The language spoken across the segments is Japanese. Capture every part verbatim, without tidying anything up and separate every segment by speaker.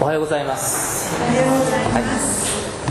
Speaker 1: はようございます。はい、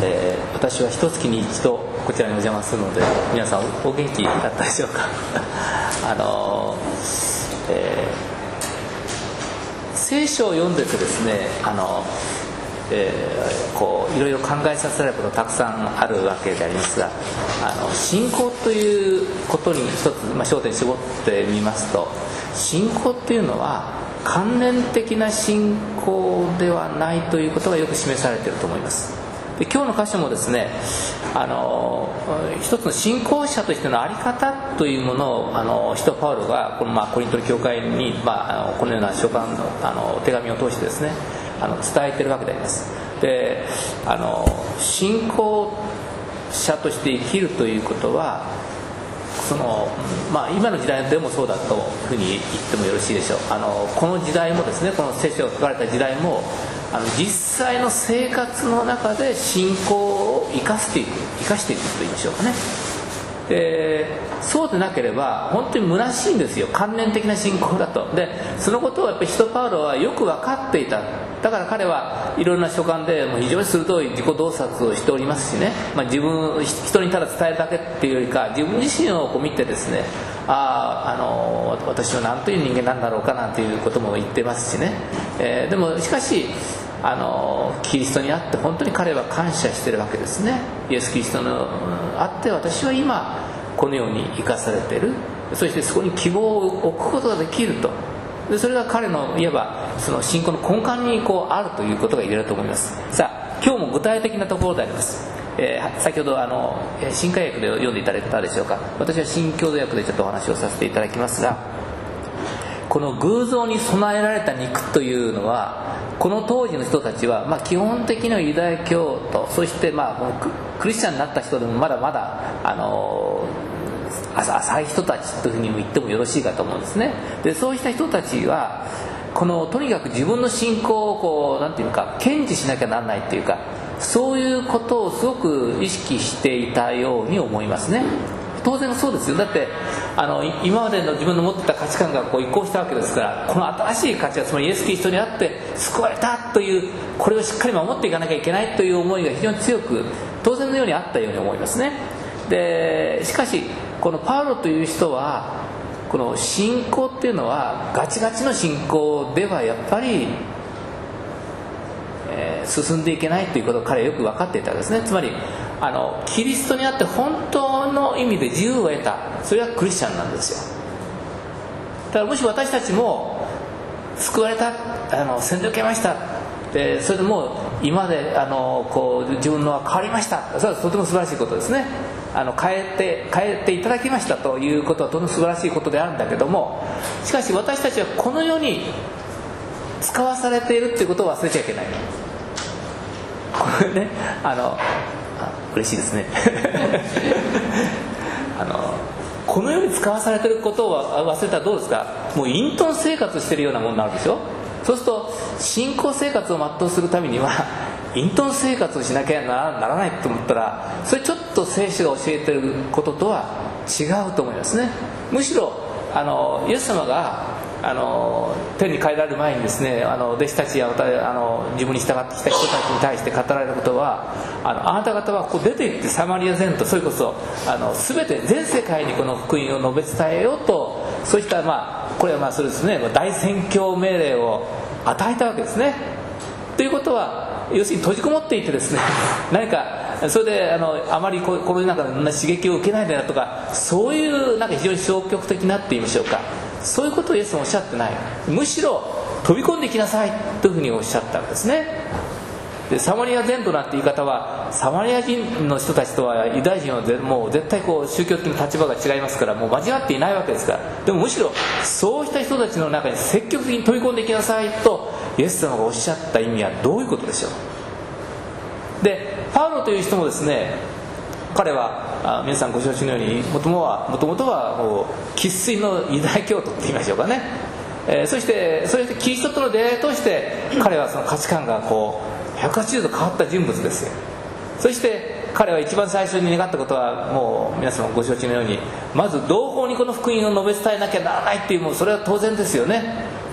Speaker 1: えー、私は一月に一度こちらにお邪魔するので、皆さんお元気だったでしょうか。あのーえー、聖書を読んでてですね、あのえー、こういろいろ考えさせられることたくさんあるわけでありますが、あの信仰ということに一つ、まあ、焦点絞ってみますと、信仰っていうのは関連的な信仰ではないということがよく示されていると思います。で、今日の箇所もですね、あの一つの信仰者としての在り方というものをあの使徒パウロがこの、まあ、コリントの教会に、まあ、あのこのような書簡の、あの手紙を通してですね、あの伝えているわけであります。で、あの信仰者として生きるということは、そのまあ、今の時代でもそうだというふうに言ってもよろしいでしょう。あのこの時代もですね、この聖書が書かれた時代も、あの実際の生活の中で信仰を生かしていく生かしていくと言いましょうかね。で、そうでなければ本当に虚しいんですよ、関連的な信仰だと。で、そのことをやっぱり使徒パウロはよく分かっていた。だから彼はいろんな書簡でもう非常に鋭い自己洞察をしておりますしね、まあ、自分人にただ伝えるだけっていうよりか、自分自身をこう見てですね、ああ、あの私は何という人間なんだろうかなんていうことも言ってますしね、えー、でもしかしあのキリストにあって本当に彼は感謝しているわけですね。イエス・キリストのあって私は今このように生かされている、そしてそこに希望を置くことができると。で、それが彼のいわばその信仰の根幹にこうあるということが言えると思います。さあ、今日も具体的なところであります。えー、先ほどあの新海訳で読んでいただいたでしょうか。私は新共同訳でちょっとお話をさせていただきますが、この偶像に備えられた肉というのは、この当時の人たちは、まあ、基本的なユダヤ教徒、そしてまあクリスチャンになった人でもまだまだあの浅い人たちというふうにも言ってもよろしいかと思うんですね。で、そうした人たちはこのとにかく自分の信仰をこうなんていうか堅持しなきゃならないっていうか、そういうことをすごく意識していたように思いますね。当然そうですよ。だってあの今までの自分の持ってた価値観がこう移行したわけですから、この新しい価値はつまりイエス・キリストにあって救われたという、これをしっかり守っていかなきゃいけないという思いが非常に強く当然のようにあったように思いますね。で、しかしこのパウロという人はこの信仰っていうのはガチガチの信仰ではやっぱり、えー、進んでいけないということを彼はよく分かっていたわけですね。つまりあのキリストにあって本当の意味で自由を得た、それはクリスチャンなんですよ。だからもし私たちも救われた、あの洗礼を受けました、でそれでもう今まであのこう自分のは変わりました、それはとても素晴らしいことですね。あの変えて変えていただきましたということはとても素晴らしいことであるんだけども、しかし私たちはこの世に使わされているということを忘れちゃいけない。これね、あのあ嬉しいですねあのこの世に使わされていることを忘れたらどうですか。もう隠遁生活しているようなものになるでしょ。そうすると信仰生活を全うするためには隠遁生活をしなきゃならないと思ったら、それちょっと聖書が教えていることとは違うと思いますね。むしろあのイエス様があの天に帰られる前にですね、あの弟子たちやあの自分に従ってきた人たちに対して語られることは、あのあなた方はこう出て行ってサマリア全土、それこそあの全て全世界にこの福音を述べ伝えようと、そういったまあこれはまあそれですね、大宣教命令を与えたわけですね。ということは要するに閉じこもっていてですね、何かそれであのあまりこの中で刺激を受けないでなとか、そういうなんか非常に消極的なって言いましょうか、そういうことをイエスもおっしゃってない。むしろ飛び込んできなさいというふうにおっしゃったんですね。で、サマリア全土なんて言い方は、サマリア人の人たちとはユダヤ人はもう絶対こう宗教的な立場が違いますから、もう交わっていないわけですから。でもむしろそうした人たちの中に積極的に飛び込んできなさいとイエス様がおっしゃった意味はどういうことでしょう。で、パウロという人もですね、彼は皆さんご承知のようにもともとはもともとはもう生粋のユダヤ教徒って言いましょうかね、えー、そしてそしてキリストとの出会いとして彼はその価値観がこうひゃくはちじゅうど変わった人物ですよ。そして彼は一番最初に願ったことは、もう皆様ご承知のように、まず同胞にこの福音を述べ伝えなきゃならないっていう、もうそれは当然ですよね。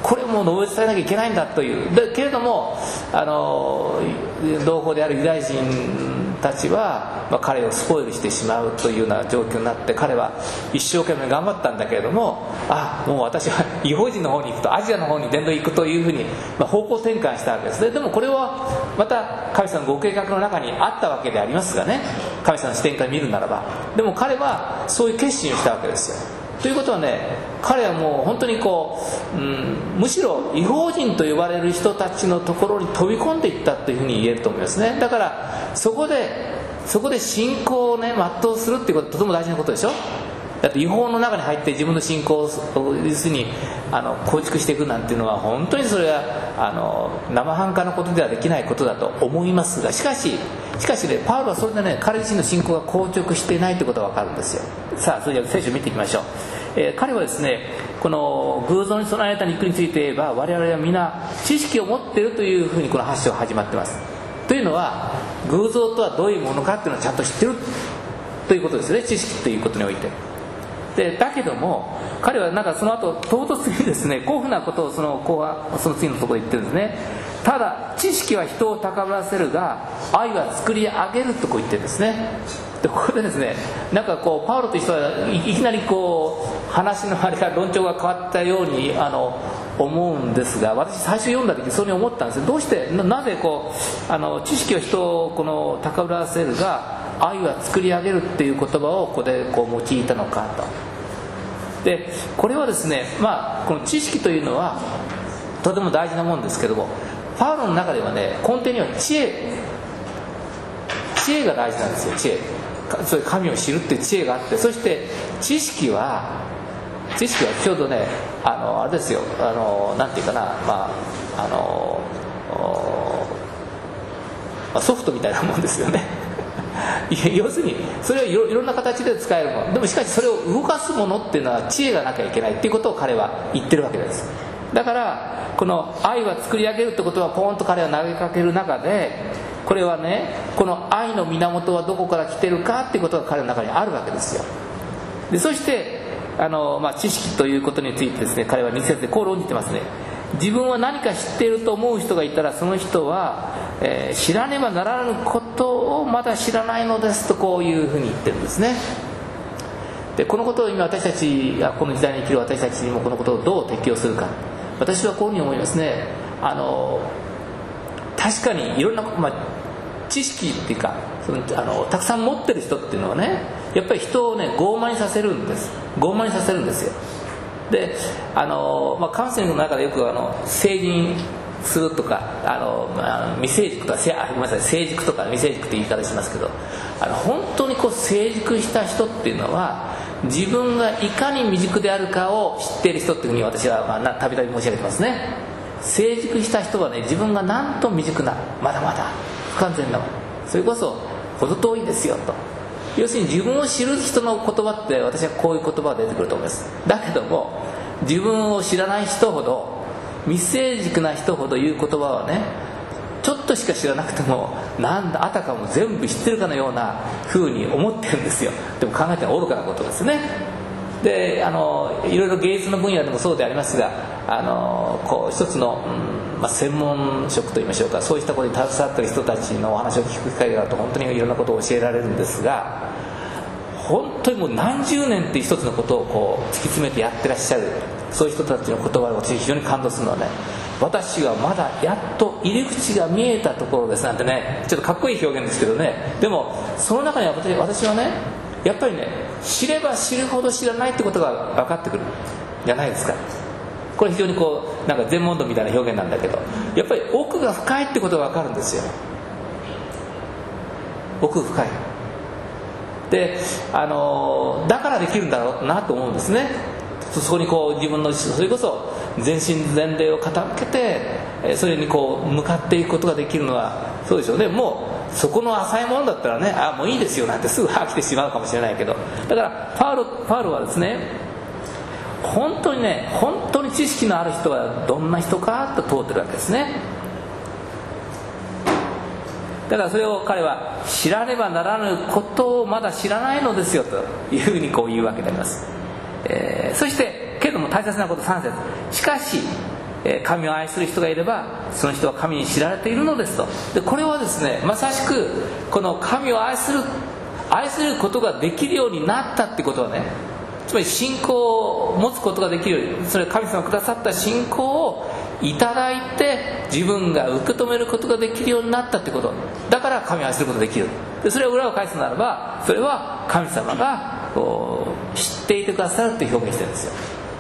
Speaker 1: これも述べ伝えなきゃいけないんだという。だけれどもあの同胞であるユダヤ人たちは、まあ、彼をスポイルしてしまうというような状況になって、彼は一生懸命頑張ったんだけれども、あもう私は違法人の方に行くと、アジアの方に伝道行くというふうに、まあ、方向転換したわけですね。でもこれはまた神様のご計画の中にあったわけでありますがね、神様の視点から見るならば。でも彼はそういう決心をしたわけですよ。ということはね、彼はもう本当にこう、うん、むしろ違法人と呼ばれる人たちのところに飛び込んでいったというふうに言えると思いますね。だからそこでそこで信仰をね全うするっていうことはとても大事なことでしょ。だって違法の中に入って自分の信仰を要するにあの構築していくなんていうのは、本当にそれはあの生半可なことではできないことだと思いますが、しかししかしね、パウロはそれでね、彼自身の信仰が硬直していないということが分かるんですよ。さあそれでは聖書を見ていきましょう。えー、彼はですね、この偶像に備えられた肉について言えば、我々は皆知識を持っているというふうにこのはち章が始まっています。というのは、偶像とはどういうものかっていうのをちゃんと知っているということですね、知識ということにおいて。でだけども彼はなんかその後唐突にですね、こういうふうなことをその後半その次のところで言ってるんですね。ただ知識は人を高ぶらせるが、愛は作り上げるとこう言ってるんですね。でここでですね、なんかこうパウロという人はいきなりこう話のあれが論調が変わったようにあの思うんですが、私最初読んだ時そうに思ったんですよ。どうして な, なぜこうあの知識は人をこの高ぶらせるが愛は作り上げるっていう言葉をここでこう用いたのかと。でこれはですね、まあこの知識というのはとても大事なもんですけども、パウロの中ではね、根底には知恵知恵が大事なんですよ。知恵、そういう神を知るっていう知恵があって、そして知識は知識はちょうどね、あのあれですよ、あのなんていうかな、まああのソフトみたいなもんですよね。要するにそれをい ろ, いろんな形で使えるものでも、しかしそれを動かすものっていうのは知恵がなきゃいけないっていうことを彼は言ってるわけです。だからこの愛は作り上げるってことはポーンと彼は投げかける中で、これはね、この愛の源はどこから来てるかっていうことが彼の中にあるわけですよ。でそしてあの、まあ、知識ということについてですね、彼はに節でこう論じてますね。自分は何か知っていると思う人がいたら、その人は、えー、知らねばならぬことをまだ知らないのですと、こういうふうに言ってるんですね。でこのことを今私たちがこの時代に生きる私たちにもこのことをどう適用するか、私はこういうふうに思いますね。あの確かにいろんな、まあ、知識っていうかそのあのたくさん持ってる人っていうのはね、やっぱり人をね傲慢にさせるんです傲慢にさせるんですよ。であの、まあ、カウンセリングの中でよくあの成人するとかあの、まあ、未成熟とかあごめんなさい成熟とか未成熟って言い方しますけど、あの本当にこう成熟した人っていうのは自分がいかに未熟であるかを知っている人っていうふうに私はまあたびたび申し上げてますね。成熟した人はね、自分がなんと未熟な、まだまだ不完全なもの、それこそ程遠いですよと。要するに自分を知る人の言葉って、私はこういう言葉が出てくると思います。だけども自分を知らない人ほど、未成熟な人ほど言う言葉はね、ちょっとしか知らなくてもなんだあたかも全部知ってるかのような風に思ってるんですよ。でも考えては愚かなことですね。であのいろいろ芸術の分野でもそうでありますが、あのこう一つの、うんまあ、専門職といいましょうか、そういったことに携わっている人たちのお話を聞く機会があると本当にいろんなことを教えられるんですが、本当にもう何十年っていう一つのことをこう突き詰めてやってらっしゃるそういう人たちの言葉を私非常に感動するのはね、私はまだやっと入り口が見えたところですなんてね、ちょっとかっこいい表現ですけどね、でもその中には私、私はねやっぱりね、知れば知るほど知らないってことが分かってくるじゃないですか。これ非常にこうなんか禅問答みたいな表現なんだけど、やっぱり奥が深いってことが分かるんですよ。奥深いで、あのだからできるんだろうなと思うんですね。そこにこう自分のそれこそ全身全霊を傾けてそれにこう向かっていくことができるのはそうでしょうね。もうそこの浅いものだったらね、あもういいですよなんてすぐ飽きてしまうかもしれないけど、だからパウロ、パウロはですね、本当にね本当に知識のある人はどんな人かと問うてるわけですね。だからそれを彼は知らねばならぬことをまだ知らないのですよというふうにこう言うわけであります。えー、そしてけれども大切なことさん節、しかしえー、神を愛する人がいればその人は神に知られているのですと。でこれはですね、まさしくこの神を愛する愛することができるようになったってことはね、つまり信仰を持つことができるように、それは神様がくださった信仰をいただいて自分が受け止めることができるようになったってことだから、神を愛することができる。でそれを裏を返すならば、それは神様がこう知っていてくださるって表現してるんですよ。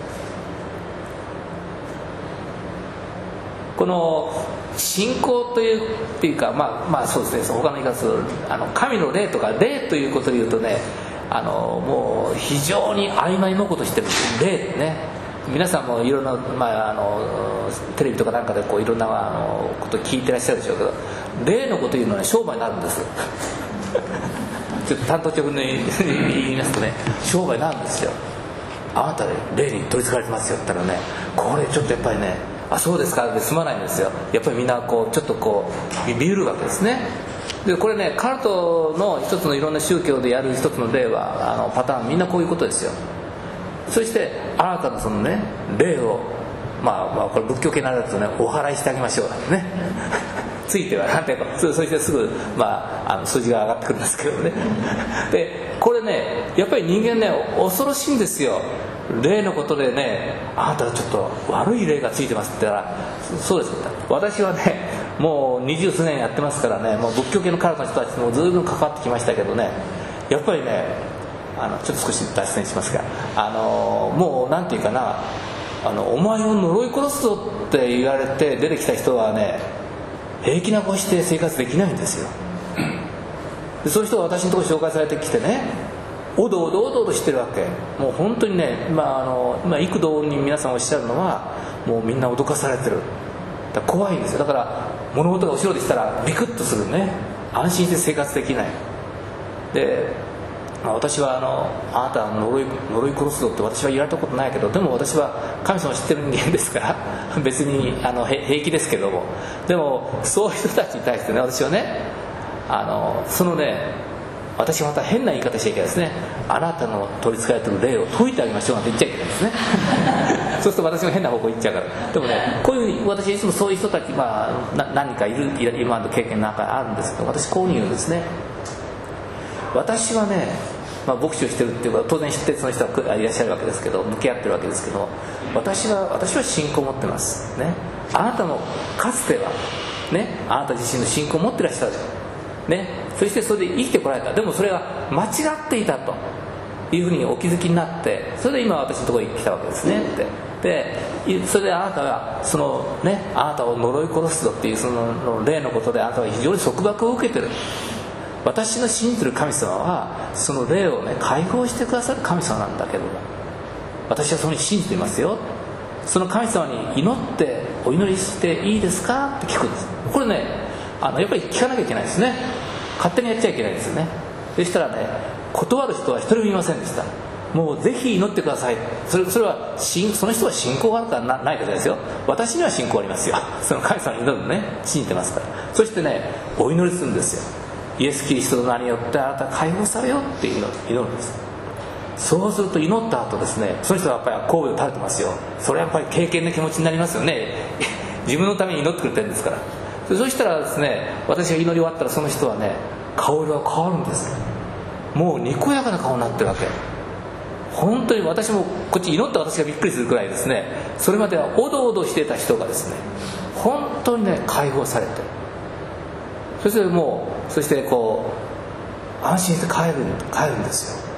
Speaker 1: この信仰というっていうか、まあまあそうですね、他の言い方するあの神の霊とか霊ということで言うとね、あのもう非常に曖昧なことしてる霊ね。皆さんもいろんな、まあ、あのテレビとかなんかでこういろんなあのこと聞いてらっしゃるでしょうけど、霊のこと言うのは、ね、商売になるんですちょっと単刀直入に言いますとね、商売なんですよ。あなた霊に取りつかれてますよって言ったらね、これちょっとやっぱりね、あそうですかで済まないんですよ。やっぱりみんなこうちょっとこうビビるわけですね。でこれね、カルトの一つのいろんな宗教でやる一つの例は、あのパターンみんなこういうことですよ。そしてあなたのそのね霊を、まあ、まあこれ仏教系になるとね、お祓いしてあげましょうなんてねついてはなんていうか、そしてすぐ、まあ、あの数字が上がってくるんですけどねでこれね、やっぱり人間ね恐ろしいんですよ。霊のことでね、あなたはちょっと悪い霊がついてますって言ったら、そうです。私はねもう二十数年やってますからね、もう仏教系のカルトの人たちもずいぶん関わってきましたけどね、やっぱりね、あのちょっと少し脱線しますが、あのもうなんていうかな、あのお前を呪い殺すぞって言われて出てきた人はね、平気な顔して生活できないんですよ。でそういう人が私のところに紹介されてきてね、おどおどおどおどしてるわけ。もう本当にね、まああの今幾度に皆さんおっしゃるのは、もうみんな脅かされてる。だから怖いんですよ。だから物事が後ろでしたらビクッとするね、安心して生活できない。でまあ、私はあのあなたは呪い、呪い殺すぞって私は言われたことないけど、でも私は神様を知ってる人間ですから別にあの平気ですけども、でもそういう人たちに対してね、私はね、あのそのね、私はまた変な言い方しちゃいけないですね。あなたの取り憑かれてる霊を解いてあげましょうなんて言っちゃいけないですねそうすると私も変な方向行っちゃうから。でもね、こういうふうに私はいつもそういう人たち、まあ、な何かいる、今の経験なんかあるんですけど、私こういうふうに言うんですね。私はね、まあ、牧師をしてるっていうか当然知ってるその人はいらっしゃるわけですけど、向き合ってるわけですけど、私は私は信仰を持ってますね。あなたもかつてはね、あなた自身の信仰を持ってらっしゃるね、そしてそれで生きてこられた。でもそれが間違っていたというふうにお気づきになって、それで今私のところに来たわけですねってで、それであなたがそのね、あなたを呪い殺すぞっていうその霊のことであなたは非常に束縛を受けてる。私の信じてる神様はその霊をね解放してくださる神様なんだけども、私はそれに信じていますよ。その神様に祈ってお祈りしていいですかって聞くんです。これね、あのやっぱり聞かなきゃいけないですね。勝手にやっちゃいけないですよね。そしたらね、断る人は一人もいませんでした。もうぜひ祈ってください。それ、それはその人は信仰があるから な, ないからですよ。私には信仰ありますよ。その神様に祈るのね、信じてますから。そしてね、お祈りするんですよ。イエス・キリストの名によってあなたは解放されよって祈るんです。そうすると祈った後ですね、その人はやっぱり神戸を垂れてますよ。それはやっぱり敬虔な気持ちになりますよね自分のために祈ってくれてるんですから。そしたらですね、私が祈り終わったらその人はね、顔色が変わるんです。もうにこやかな顔になってるわけ。本当に私もこっち祈った私がびっくりするくらいですね、それまではおどおどしてた人がですね、本当にね解放されて、そしてもうそしてこう安心して帰る帰るんですよ。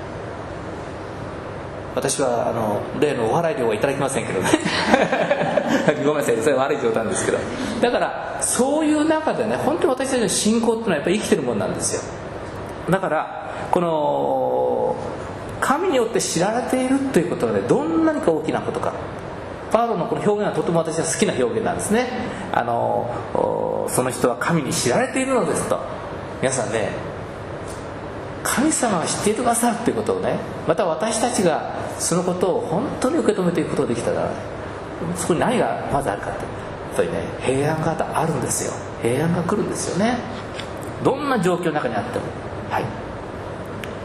Speaker 1: 私はあの例のお払い料はいただきませんけどねごめんなさい、それは悪い冗談ですけど、だからそういう中でね、本当に私たちの信仰っていうのはやっぱり生きてるもんなんですよ。だからこの神によって知られているということはね、どんなにか大きなことか。パウロのこの表現はとても私は好きな表現なんですね。あのその人は神に知られているのですと。皆さんね、神様が知っていてくださるということをね、また私たちがそのことを本当に受け止めていくことができたら、そこに何がまずあるかって、やっぱりね、平安があるんですよ。平安が来るんですよね。どんな状況の中にあっても。はい。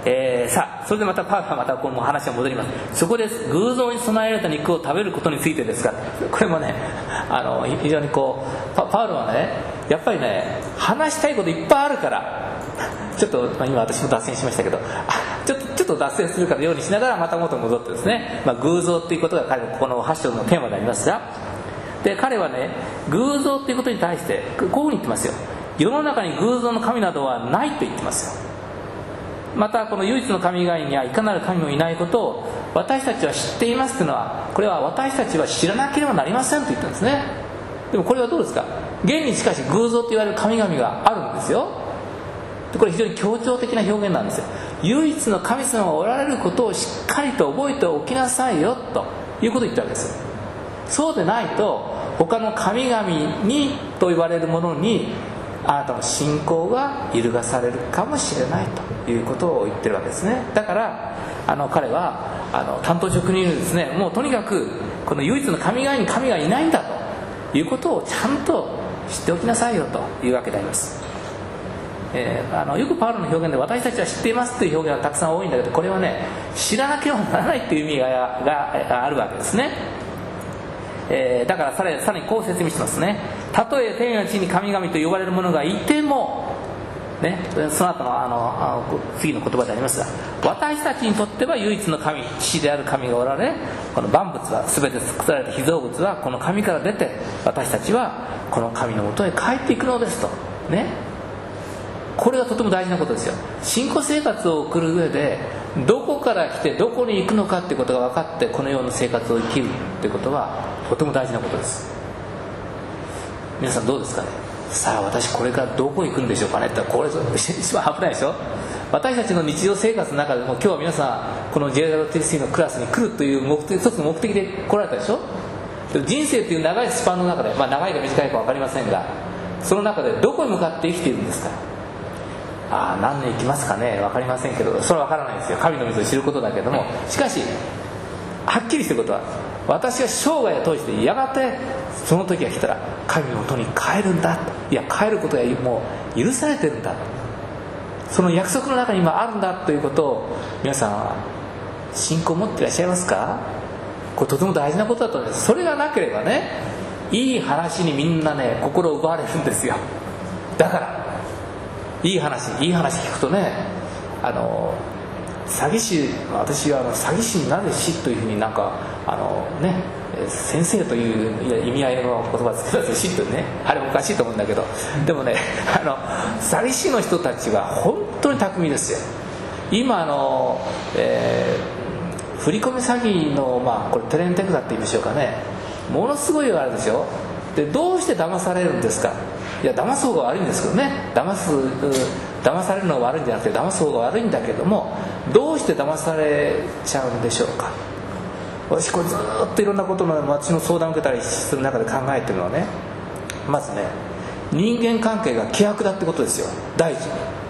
Speaker 1: えー、さあそれでまたパウロはまたこの話が戻ります。そこで偶像に備えられた肉を食べることについてですが、これもねあの非常にこう パ, パウロはねやっぱりね話したいこといっぱいあるからちょっと、まあ、今私も脱線しましたけどちょっとちょっと脱線するかのようにしながらまた元に戻ってですね、まあ、偶像っていうことが彼のここのはち章のテーマでありますが、で彼はね偶像っていうことに対してこういうふうに言ってますよ。世の中に偶像の神などはないと言ってますよ。またこの唯一の神以外にはいかなる神もいないことを私たちは知っていますというのは、これは私たちは知らなければなりませんと言ったんですね。でもこれはどうですか。現にしかし偶像と言われる神々があるんですよ。でこれ非常に強調的な表現なんですよ。唯一の神様がおられることをしっかりと覚えておきなさいよということを言ったわけですよ。そうでないと他の神々にと言われるものにあなたの信仰が揺るがされるかもしれないということを言ってるわけですね。だからあの彼はあの担当職人にですね、もうとにかくこの唯一の神以外に神がいないんだということをちゃんと知っておきなさいよというわけであります。えー、あのよくパウロの表現で私たちは知っていますという表現がたくさん多いんだけど、これはね知らなければならないという意味が、が、があるわけですね。えー、だからさらに、さらにこう説明してますね。たとえ天や地に神々と呼ばれる者がいても、ね、その後のあのあの次の言葉でありますが、私たちにとっては唯一の神、父である神がおられ、この万物は全て作られた被造物はこの神から出て、私たちはこの神のもとへ帰っていくのですとね。これがとても大事なことですよ。信仰生活を送る上でどこから来てどこに行くのかってことが分かってこのような生活を生きるってことはとても大事なことです。皆さんどうですかね。さあ私これからどこに行くんでしょうかねって、これ一番危ないでしょ。私たちの日常生活の中でも今日は皆さんこの ジェイアールティーシー のクラスに来るという目的、一つの目的で来られたでしょ。人生という長いスパンの中で、まあ、長いか短いか分かりませんが、その中でどこに向かって生きているんですか。ああ何年生きますかね、分かりませんけど、それは分からないですよ。神の水を知ることだけども、しかしはっきりしてることは、私は生涯を通してやがてその時が来たら神の元に帰るんだ、いや帰ることがもう許されてるんだ、その約束の中に今あるんだということを皆さんは信仰を持っていらっしゃいますか。これとても大事なことだと思います。それがなければね、いい話にみんなね心を奪われるんですよ。だからいい話いい話聞くとね、あの詐欺師、私はあの詐欺師になる師というふうになんかあのね先生という意味合いの言葉を使って師というね、あれもおかしいと思うんだけど、でもねあの詐欺師の人たちは本当に巧みですよ。今あの、えー、振り込み詐欺の、まあ、これテレンテクダって言いましょうかね、ものすごいあれですよ。でどうして騙されるんですか。いや騙す方が悪いんですけどね、騙す騙されるのが悪いんじゃなくて騙す方が悪いんだけども、どうして騙されちゃうんでしょうか。私これずっといろんなことの私の相談を受けたりする中で考えてるのはね、まずね人間関係が希薄だってことですよ。第一に、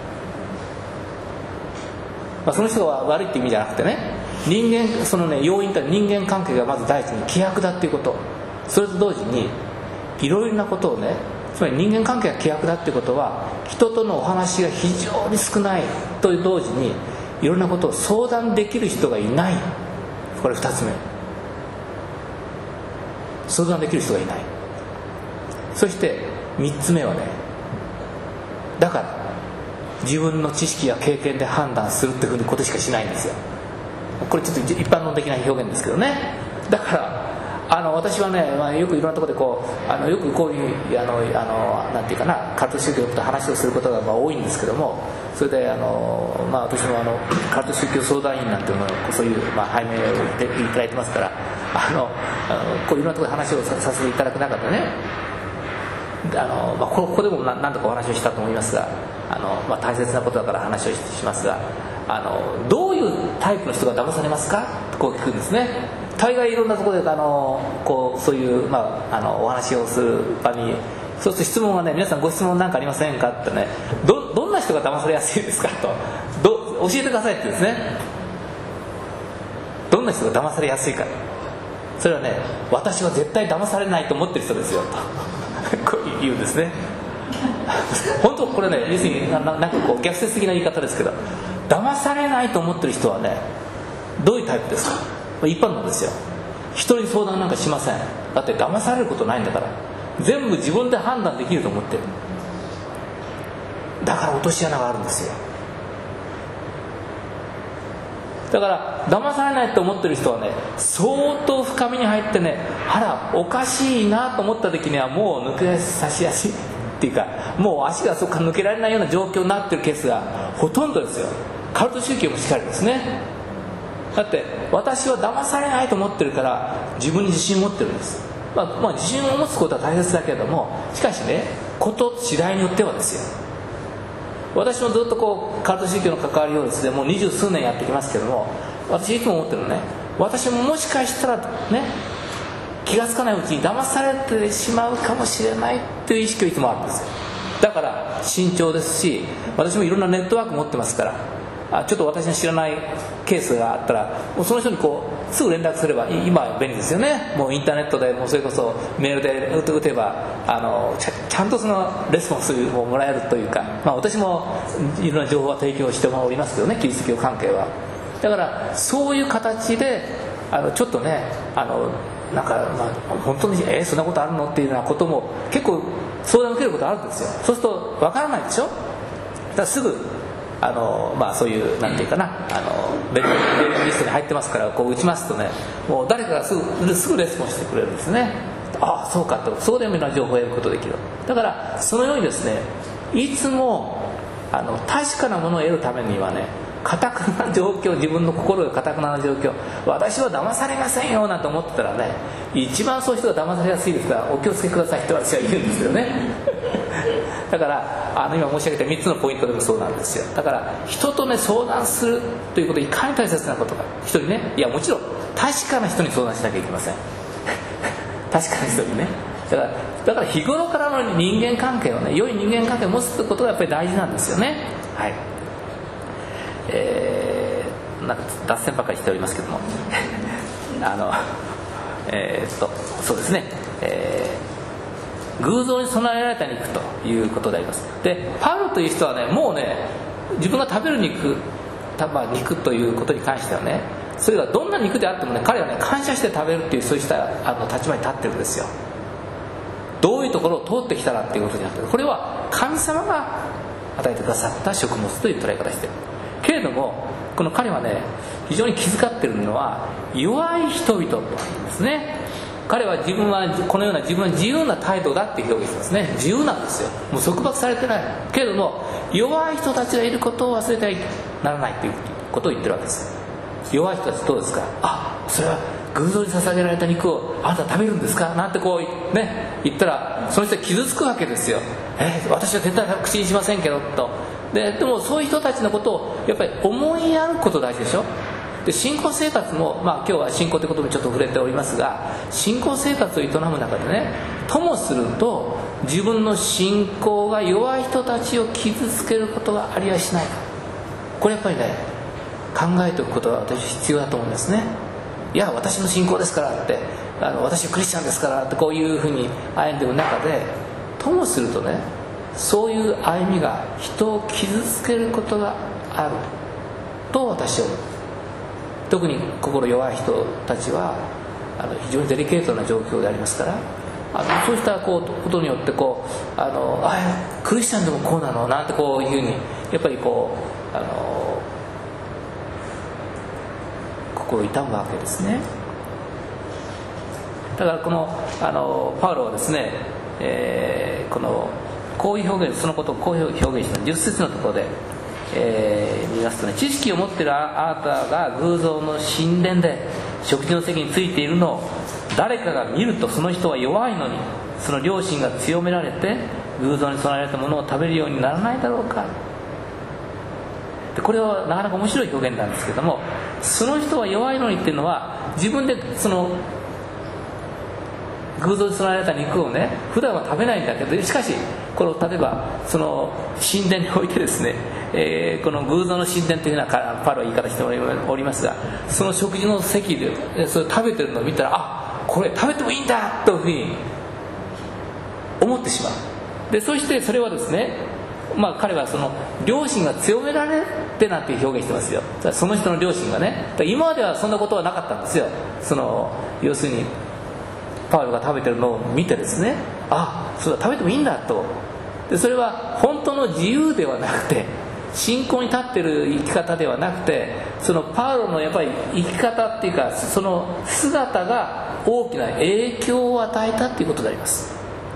Speaker 1: まあ、その人が悪いって意味じゃなくてね、人間そのね要因とは人間関係がまず第一に希薄だっていうこと、それと同時にいろいろなことをね、つまり人間関係が希薄だってことは人とのお話が非常に少ないと同時にいろんなことを相談できる人がいない。これふたつめ、相談できる人がいない。そしてみっつめはね、だから自分の知識や経験で判断するっていうふうなことしかしないんですよ。これちょっと一般論的な表現ですけどね。だからあの私はね、まあ、よくいろんなところでこうあのよくこういうあのあのなんていうかな、カルト宗教と話をすることがまあ多いんですけども、それであの、まあ、私もあのカルト宗教相談員なんていうのをそういう、まあ、拝命を言っていただいてますから、あのあのこういろんなところで話を さ, させていただく中でね、あの、まあ、ここでも何度かお話をしたと思いますが、あの、まあ、大切なことだから話をしますが、あのどういうタイプの人が騙されますかとこう聞くんですね。大概いろんなところであのこうそういう、まあ、あのお話をする場に、そうすると質問はね、皆さんご質問なんかありませんかってね、 ど, どんな人が騙されやすいですかとど教えてくださいってですね。どんな人が騙されやすいか、それはね、私は絶対騙されないと思ってる人ですよとこう言うんですね。本当これね、要するにななんかこう逆説的な言い方ですけど、 騙されないと思ってる人はね、どういうタイプですか？一般論ですよ。人に相談なんかしません。だって騙されることないんだから、全部自分で判断できると思ってる。だから落とし穴があるんですよ。だから騙されないと思ってる人はね、相当深みに入ってね、あらおかしいなと思った時にはもう抜け差し足っていうか、もう足がそこから抜けられないような状況になってるケースがほとんどですよ。カルト宗教もしっかりですね。だって私は騙されないと思ってるから自分に自信を持ってるんです。まあ、まあ自信を持つことは大切だけれども、しかしね、こと次第によってはですよ。私もずっとこうカルト宗教の関わりをですね、もう二十数年やってきますけども、私いつも思ってるのね、私ももしかしたらね、気がつかないうちに騙されてしまうかもしれないっていう意識がいつもあるんですよ。だから慎重ですし、私もいろんなネットワーク持ってますから、あちょっと私の知らないケースがあったら、もうその人にこうすぐ連絡すれば、今は便利ですよね。もうインターネットでもうそれこそメールで打てばあの ち, ゃちゃんとそのレスポンスをもらえるというか、まあ、私もいろんな情報は提供しておりますけどね、キリスト教関係は。だからそういう形であのちょっとね、あのなんか、まあ、本当にえー、そんなことあるのっていうようなことも結構相談を受けることあるんですよ。そうすると分からないでしょ。だからすぐあの、まあ、そういうなんていうかな、あのメールリストに入ってますから、こう打ちますとね、もう誰かがすぐ、すぐレスポンスしてくれるんですね。ああそうかと、そうでもいろんな情報を得ることができる。だからそのようにですね、いつもあの確かなものを得るためにはね、堅くな状況、自分の心が堅くな状況、私は騙されませんよなんて思ってたらね、一番そういう人が騙されやすいですから、お気をつけくださいって私は言うんですよね。だからあの今申し上げたみっつのポイントでもそうなんですよ。だから人とね相談するということ、いかに大切なことか。人にね、いやもちろん確かな人に相談しなきゃいけません。確かな人にね。だからだから日頃からの人間関係をね、良い人間関係を持つということがやっぱり大事なんですよね。はい。えー、なんか脱線ばっかりしておりますけどもあのえー、っとそうですね、えー、偶像に備えられた肉ということであります。でパウロという人はね、もうね自分が食べる肉、まあ、肉ということに関してはね、それがどんな肉であってもね、彼はね感謝して食べるっていう、そうしたあの立場に立ってるんですよ。どういうところを通ってきたらっていうことになってる。これは神様が与えてくださった食物という捉え方してるけれども、この彼はね非常に気遣っているのは弱い人々とですね。彼は自分はこのような自分は自由な態度だって表現してますね。自由なんですよ。もう束縛されてないけれども、弱い人たちがいることを忘れてはならないということを言ってるわけです。弱い人たちどうですか。あ、それは偶像に捧げられた肉をあなた食べるんですかなんてこうね言ったら、その人は傷つくわけですよ。えー、私は絶対口にしませんけどと。で, でもそういう人たちのことをやっぱり思いやること大事でしょ。で信仰生活も、まあ、今日は信仰ということにちょっと触れておりますが、信仰生活を営む中でね、ともすると自分の信仰が弱い人たちを傷つけることがありはしないか、これやっぱりね考えておくことが私必要だと思うんですね。いや私の信仰ですからって、あの私はクリスチャンですからって、こういうふうに歩んでいる中でともするとね、そういう歩みが人を傷つけることがあると私は思う。特に心弱い人たちはあの非常にデリケートな状況でありますから、あのそうしたこうことによってこうあのあクリスチャンでもこうなのなんてこういうふうにやっぱりこうあの心痛むわけですね。だからこのあのパウロはですね、えー、このこういう表現、そのことをこういう表現したじゅっ節のところで、えー、見ますとね、知識を持っているあなたが偶像の神殿で食事の席についているのを誰かが見ると、その人は弱いのにその良心が強められて偶像に備えられたものを食べるようにならないだろうか。でこれはなかなか面白い表現なんですけども、その人は弱いのにっていうのは、自分でその偶像に備えられた肉をね普段は食べないんだけど、しかしこの例えばその神殿においてですね、えー、この偶像の神殿というようなパロは言い方しておりますが、その食事の席でそれ食べてるのを見たら、あ、これ食べてもいいんだというふうに思ってしまう。でそしてそれはですね、まあ、彼はその良心が強められってなんて表現してますよ。その人の両親がね、今まではそんなことはなかったんですよ。その要するにパウロが食べてるのを見てですね、あ、そうだ、食べてもいいんだと。でそれは本当の自由ではなくて、信仰に立ってる生き方ではなくて、そのパウロのやっぱり生き方っていうか、その姿が大きな影響を与えたっていうことであります。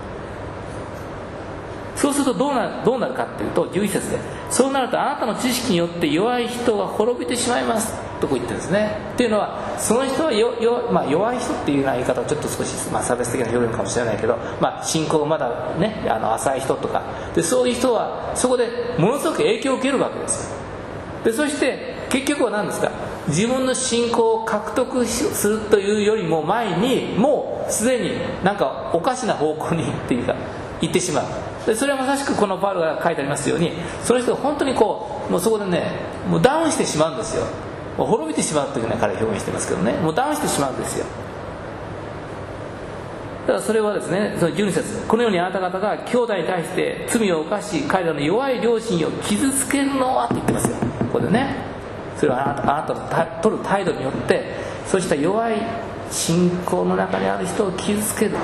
Speaker 1: そうするとどうな、どうなるかっていうと、じゅういっ節で、そうなるとあなたの知識によって弱い人が滅びてしまいますとこう言ってるんですね。っていうのは、その人はよよ、まあ、弱い人っていうような言い方はちょっと少し、まあ、差別的な表現かもしれないけど、まあ、信仰がまだね、あの浅い人とかで、そういう人はそこでものすごく影響を受けるわけです。でそして結局は何ですか、自分の信仰を獲得するというよりも前に、もうすでになんかおかしな方向にっていうか行ってしまう。でそれはまさしくこのパウロが書いてありますように、その人が本当にこう、もうそこでね、もうダウンしてしまうんですよ。もう滅びてしまうというふうに彼は表現してますけどね、もうダウンしてしまうんですよ。だからそれはですね、そのじゅうに節、このようにあなた方が兄弟に対して罪を犯し、彼らの弱い良心を傷つけるのはって言ってますよ、ここでね。それはあなた、あなたの取る態度によって、そうした弱い信仰の中にある人を傷つける。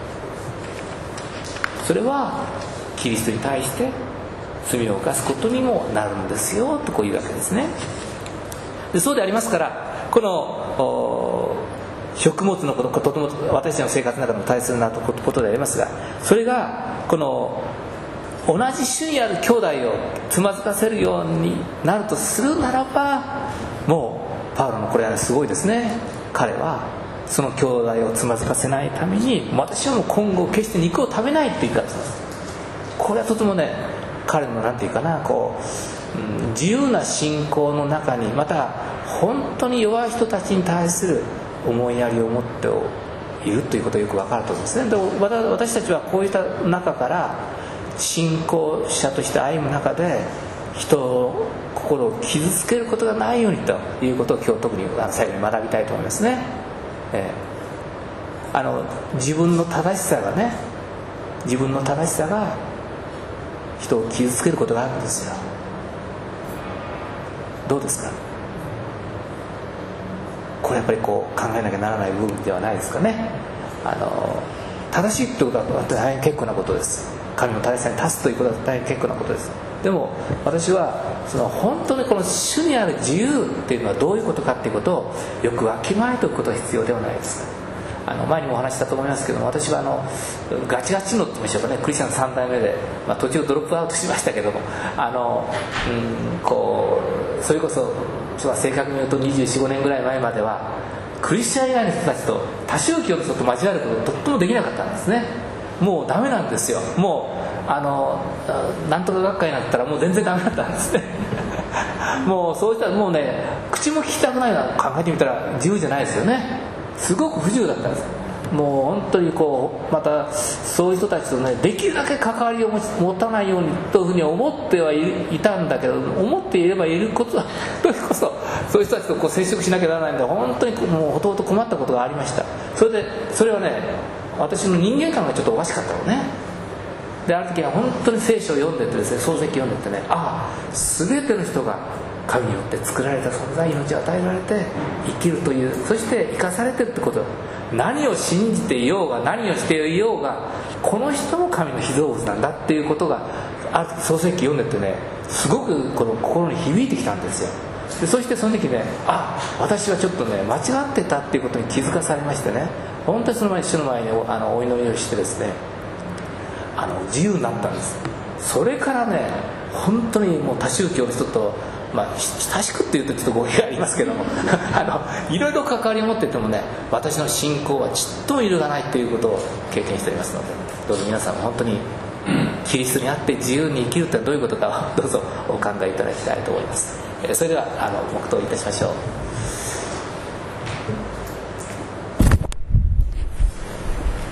Speaker 1: それはキリストに対して罪を犯すことにもなるんですよとこういうわけですね。でそうでありますから、この食物のこと、とても私たちの生活の中でも大切なことでありますが、それがこの同じ種にある兄弟をつまずかせるようになるとするならば、もうパウロのこれはすごいですね。彼はその兄弟をつまずかせないために、私はもう今後決して肉を食べないって言ったんです。これはとてもね、彼のなんていうかな、こう、うん、自由な信仰の中に、また本当に弱い人たちに対する思いやりを持っているということがよく分かると思うんですね。で私たちはこういった中から信仰者として歩む中で、人の心を傷つけることがないようにということを今日特に最後に学びたいと思いますね。えー、あの自分の正しさがね、自分の正しさが人を傷つけることがあるんですよ。どうですか。これやっぱりこう考えなきゃならない部分ではないですかね。あの正しいということは大変結構なことです。神の正しさに立つということは大変結構なことです。でも私はその本当にこの主にある自由っていうのはどういうことかっていうことをよくわきまえておくことが必要ではないですか。あの前にもお話したと思いますけども、私はあのガチガチのって言いましょうかね、クリスチャンさん代目で、まあ、途中ドロップアウトしましたけども、あの、うん、こうそれこそ正確に言うとにじゅうよん、ごねんぐらい前まではクリスチャン以外の人たちと多宗教の人と間違えることがとってもできなかったんですね。もうダメなんですよ。もうあのなんとか学会になったらもう全然ダメだったんですねもうそうしたらもうね、口も聞きたくないな、考えてみたら自由じゃないですよね。すごく不自由だったんです。もう本当にこうまたそういう人たちとね、できるだけ関わりを持たないようにというふうに思ってはいたんだけど、思っていればいることはとにこそそういう人たちとこう接触しなきゃならないんで、本当にもうほとほと困ったことがありました。それでそれはね、私の人間観がちょっとおかしかったのね。である時は本当に聖書を読んでてですね、漱石読んでてね、ああ全ての人が神によって作られた存在、命を与えられて生きるという、そして生かされてるってこと、何を信じていようが何をしていようが、この人も神の被造物なんだっていうことがある漱石読んでてね、すごくこの心に響いてきたんですよ。でそしてその時ね、あ、私はちょっとね間違ってたっていうことに気づかされましてね、本当にその前に主の前にあのお祈りをしてですね、あの自由になったんです。それからね、本当にもう多宗教の人と、まあ、親しくっていうとちょっと語弊がありますけどもあのいろいろ関わりを持っててもね、私の信仰はちっとも揺るがないということを経験しておりますので、どうぞ皆さんも本当にキリストにあって自由に生きるというのはどういうことかをどうぞお考えいただきたいと思います。それではあの黙祷いたしましょう。